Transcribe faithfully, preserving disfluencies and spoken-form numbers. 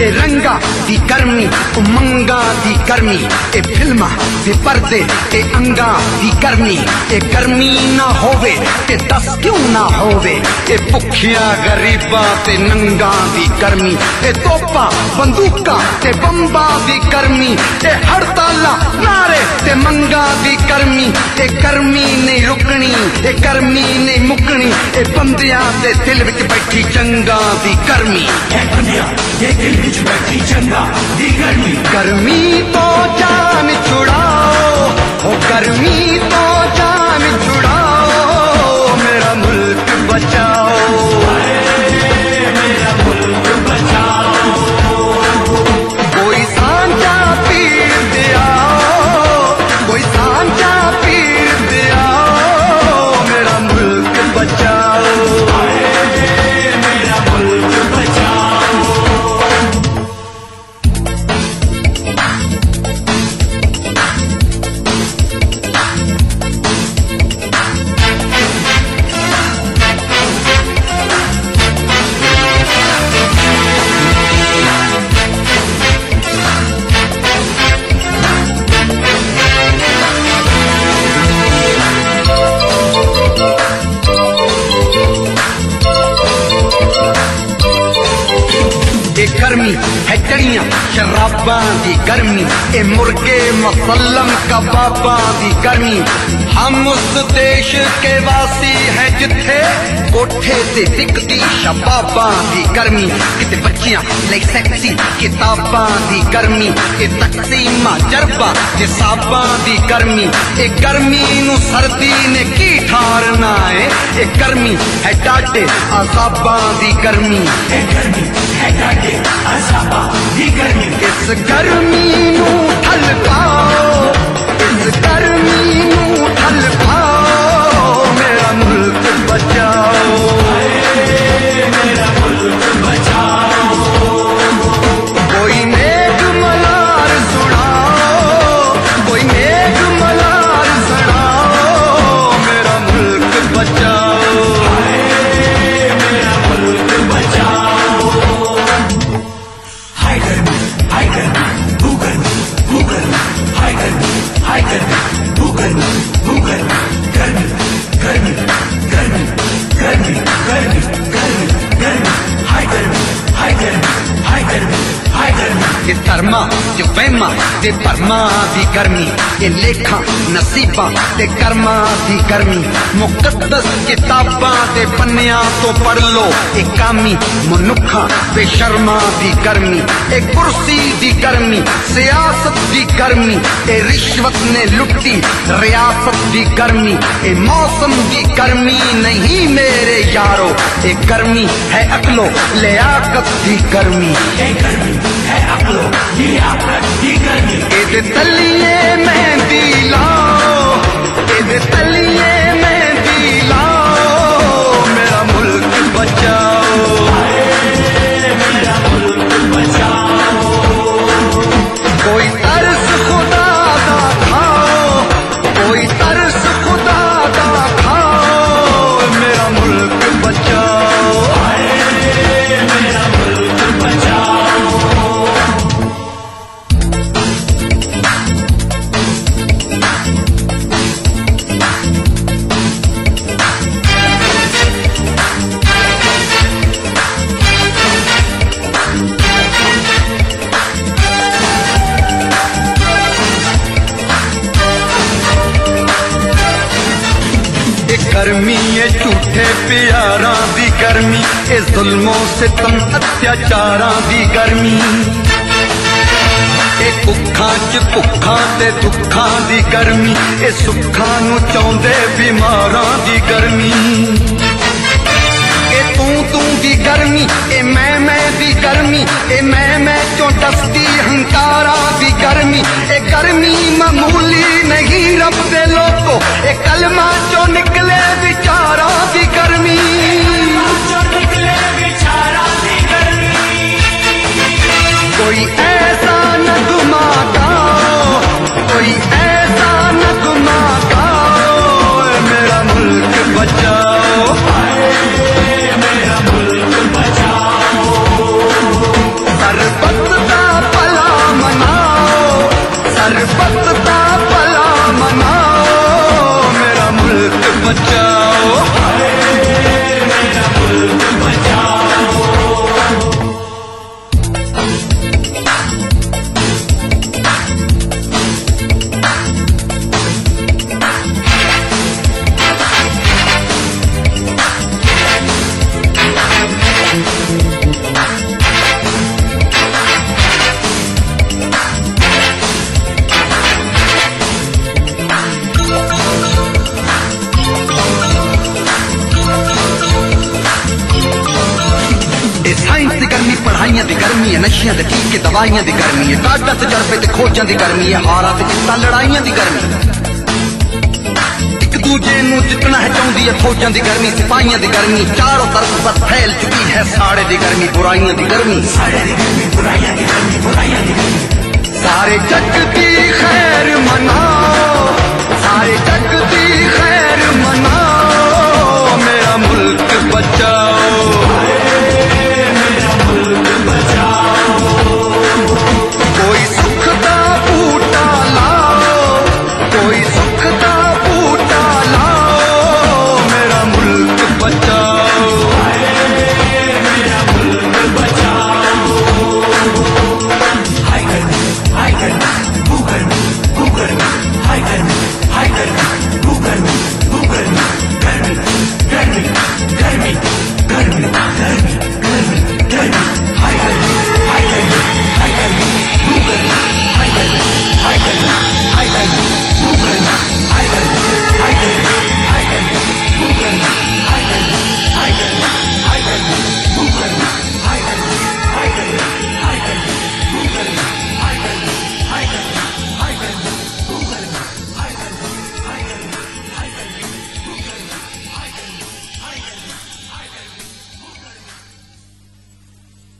ते रंगा दी गर्मी उमंगा दी गर्मी ए फिल्मा दे पर्दे ते अंगा दी गर्मी ए गर्मी ना होवे ते दस क्यों ना होवे ए भुखिया गरीबा ते नंगा दी गर्मी ए तोपा बंदूका ते बंबा दी गर्मी ए हड़ताला नारे ते मंगा दी गर्मी ए गर्मी नहीं रुकनी ए गर्मी नहीं मुकनी ए बंदियां दे दिल विच बैठी जंगा दी गर्मी ए बंदियां दे दिल विच बैठी जंगा दी गर्मी गर्मी तो जान छुड़ाओ ओ गर्मी तो जान छुड़ाओ मेरा मुल्क बचाओ मेरा मुल्क बचाओ कोई सांचा पीर दे आओ कोई सांचा पीर दे आओ मेरा मुल्क बचाओ मेरा मुल्क बचाओ ए गर्मी है जड़ियां शराबां दी गर्मी ए मुर्गे मसल्लम कबाबां दी गर्मी हम उस देश के वासी हैं जिथे कोठे ते टिकदी शबाबां दी गर्मी किते बच्चियां लई सेक्सी किताबां दी गर्मी ए तकसीमा जरबा ते साबां दी गर्मी ए गर्मी नू सर्दी ने की ठारना है ए गर्मी है डाटे अजाबां दी गर्मी ए गर्मी है डाटे अजाबा दी गर्मी इस गर्मी नू ठलकाओ इस गर्मी नू ठलकाओ मेरा मुल्क बचाओ मेरा मुल्क बचाओ कोई नेक मलार सुनाओ कोई नेक मलार सुनाओ मेरा मुल्क बचाओ मेरा मुल्क बचाओ हाय गर्मी हाय गर्मी भू गर्मी भू गर्मी हाय गर्मी हाय गर्मी भू गर्मी भू गर्मी गर्मी गर्मी गर्मी गर्मी गर्मी गर्मी गर्मी हाय गर्मी हाय गर्मी हाय गर्मी हाय गर्मी ये धर्मा जो वहमा ते भरमा दी गर्मी ये लेखा नसीबा ते कर्मा दी गर्मी मुकद्दस किताबां ते पन्नियां तो पढ़ लो ए कामी मनुखा बेशर्मा दी गर्मी ए कुर्सी दी गर्मी सियासत दी गर्मी ए रिश्वत ने लुटी रियासत दी गर्मी ए मौसम दी गर्मी नहीं मेरे यारो ए गर्मी है अकलो लियाकत दी गर्मी ए गर्मी है अकलो लियाकत दी गर्मी एदे तलिए मेहंदी लाओ एदे तलिए मेहंदी लाओ मेरा मुल्क बचाओ मेरा मुल्क बचाओ कोई तरस खुदा दा खाओ कोई तरस खुदा दा खाओ मेरा मुल्क बचाओ मेरा मुल्क बचाओ गर्मी ये झूठे प्यारां दी गर्मी ए जुल्मों से तम अत्याचारां दी गर्मी ए भुखां च भुखां ते दुखां दी गर्मी ए सुखां नू चाहुंदे बीमारां दी गर्मी ए तू तू दी गर्मी ए मैं मैं दी गर्मी ए मैं मैं चों दसदी हंकारा दी गर्मी ए गर्मी मामूली नहीं रब दे लोगो ए कलमा चो निकले विचारा दी गर्मी जो निकले बेचारा दी गर्मी कोई ऐसा नगमा गाओ कोई ऐसा नगमा गाओ मेरा मुल्क बचाओ मेरा मुल्क बचाओ सरबत तन्हाइयां दी गर्मी है, नशियां दे टीके दवाइयां दी गर्मी है, काटा तजर्बे ते खोजां दी गर्मी है, हारा ते जित्तां लड़ाइयां दी गर्मी। एक दूजे नूं जितना है चाहुंदी है फौजां दी गर्मी, सिपाहियां दी गर्मी, चारों तरफ पर फैल चुकी है साड़े दी गर्मी, बुराइयां दी गर्मी, साड़े दी गर्मी, बुराइयां दी गर्मी, बुराइयां दी गर्मी। सारे जग की खैर मनाओ, सारे जग